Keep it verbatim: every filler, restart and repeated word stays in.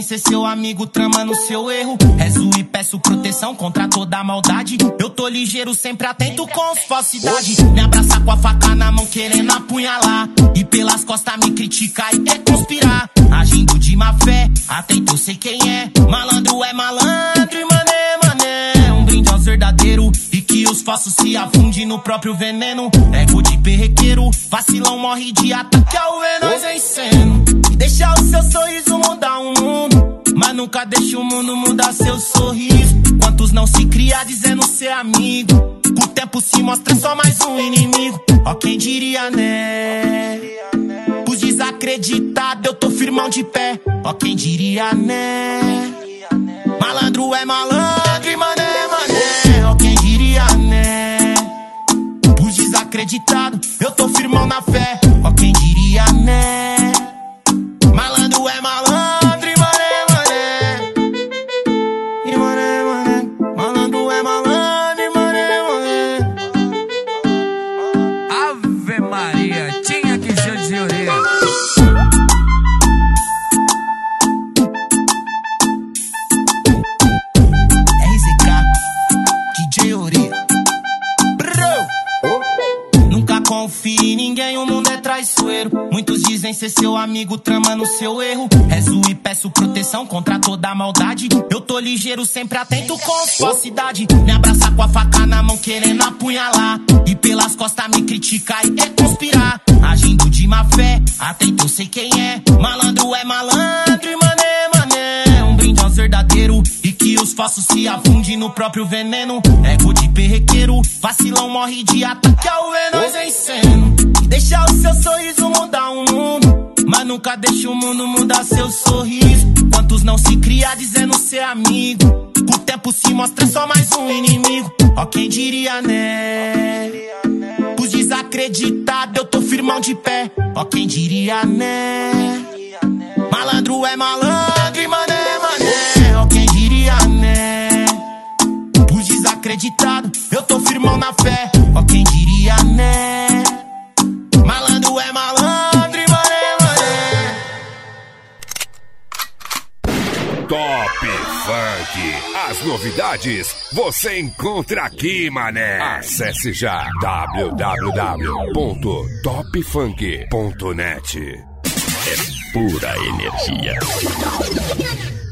ser seu amigo, tramando seu erro. Rezo e peço proteção contra toda a maldade. Eu tô ligeiro, sempre atento com falsidade. Me abraça com a faca na mão, querendo apunhalar. E pelas costas me criticar e quer conspirar. Agindo de má fé, atento eu sei quem é. Malandro é malandro e mané, mané. Um brinde aos verdadeiros e que os falsos se afundem no próprio veneno. Ego de perrequeiro, vacilão morre de ataque ao ver nós vencendo. Deixa o seu sorriso mudar o mundo, mas nunca deixa o mundo mudar seu sorriso. Quantos não se cria dizendo ser amigo, com o tempo se mostra só mais um inimigo. Ó quem diria, né? Os desacreditados eu tô firmão de pé. Ó quem diria, né? Malandro é malandro e mané é mané. Ó quem diria, né? Os desacreditados eu tô firmão na fé. Ó quem diria, né? Malandro é malandro e mané é mané. E mané é mané. Malandro é malandro e mané é mané. Ave Maria, tinha que ser de orelha. R Z K, D J Ori. Nunca confie em ninguém, o mundo é traiçoeiro. Muitos dizem ser seu amigo, tramando seu erro. Rezo e peço proteção contra toda a maldade. Eu tô ligeiro, sempre atento com falsidade. Me abraça com a faca na mão, querendo apunhalar. E pelas costas me criticar e quer conspirar. Agindo de má fé, atento eu sei quem é. Malandro é malandro e mané, mané. Um brinde aos verdadeiros e que os falsos se afundem no próprio veneno. Ego de perrequeiro, vacilão morre de ataque ao ver nós vencendo. Deixa o seu sorriso mudar o mundo, mas nunca deixa o mundo mudar seu sorriso. Quantos não se cria dizendo ser amigo, com o tempo se mostra só mais um inimigo. Ó quem diria, né? Os desacreditados eu tô firmão de pé. Ó quem diria, né? Malandro é malandro e mané é mané. Ó quem diria, né? Os desacreditados eu tô firmão na fé. Ó quem diria, né? Malandro é malandro e mané é mané. Top Funk. As novidades você encontra aqui, mané. Acesse já w w w ponto top funk ponto net. É pura energia.